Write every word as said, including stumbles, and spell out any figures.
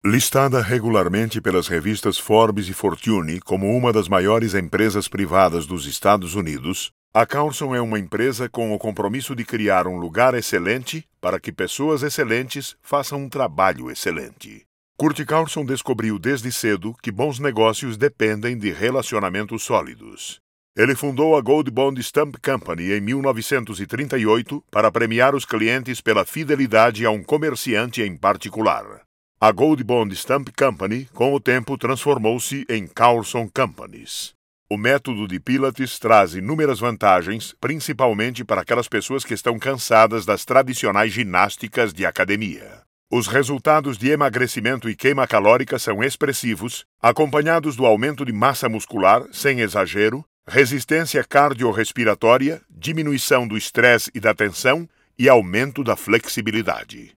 Listada regularmente pelas revistas Forbes e Fortune como uma das maiores empresas privadas dos Estados Unidos, a Carlson é uma empresa com o compromisso de criar um lugar excelente para que pessoas excelentes façam um trabalho excelente. Kurt Carlson descobriu desde cedo que bons negócios dependem de relacionamentos sólidos. Ele fundou a Gold Bond Stamp Company em mil novecentos e trinta e oito para premiar os clientes pela fidelidade a um comerciante em particular. A Gold Bond Stamp Company, com o tempo, transformou-se em Carlson Companies. O método de Pilates traz inúmeras vantagens, principalmente para aquelas pessoas que estão cansadas das tradicionais ginásticas de academia. Os resultados de emagrecimento e queima calórica são expressivos, acompanhados do aumento de massa muscular, sem exagero, resistência cardiorrespiratória, diminuição do estresse e da tensão e aumento da flexibilidade.